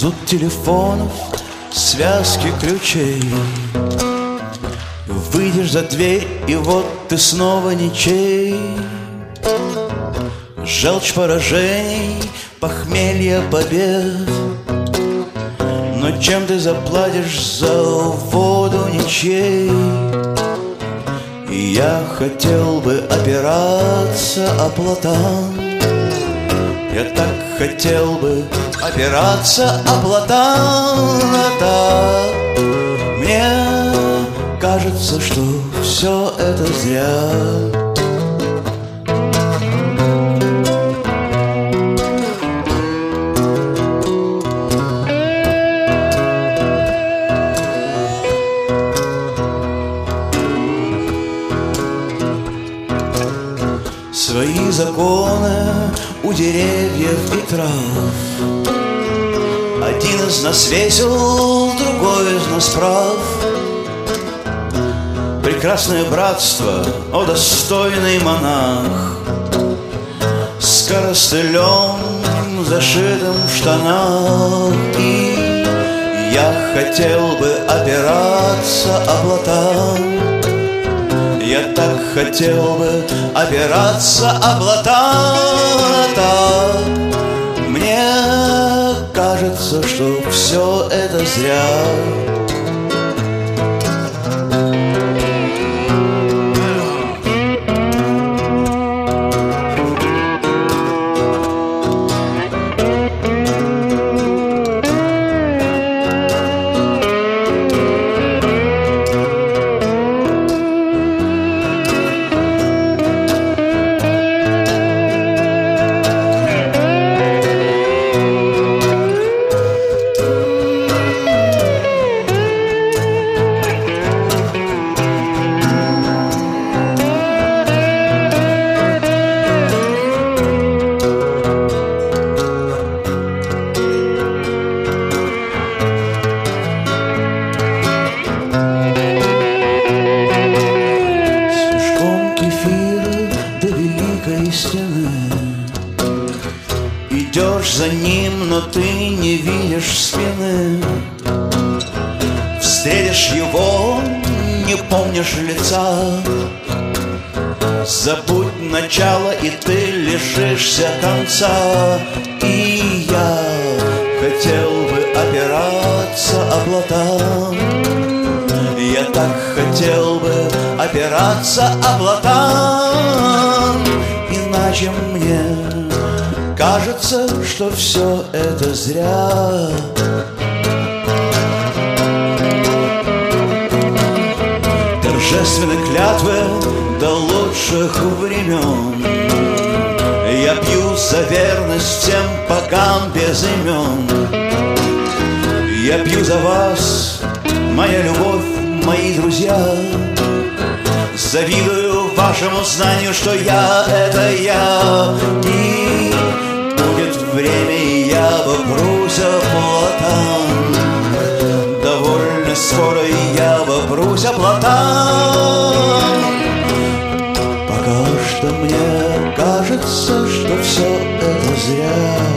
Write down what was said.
Зуд телефонов, связки ключей. Выйдешь за дверь, и вот ты снова ничей. Желчь поражений, похмелье побед. Но чем ты заплатишь за воду ничей? И я хотел бы опираться о платан. Я так хотел бы опираться о платан. А так мне кажется, что все это зря. Свои законы у деревьев и трав. Один из нас весел, другой из нас прав. Прекрасное братство, о достойный монах, с коростылем, зашитым в штанах. И я хотел бы опираться о платан. Я так хотел бы опираться о платан. Мне кажется, что все это зря. Идешь за ним, но ты не видишь спины. Встретишь его, не помнишь лица. Забудь начало, и ты лишишься конца. И я хотел бы опираться о платан. Я так хотел бы опираться о платан. Иначе мне кажется, что все это зря. Торжественные клятвы до лучших времен. Я пью за верность всем богам без имен. Я пью за вас, моя любовь, мои друзья. Завидую вашему знанию, что я — это я. И будет время, и я вопрусь о платан. Довольно скоро я вопрусь о платан. Пока что мне кажется, что все это зря.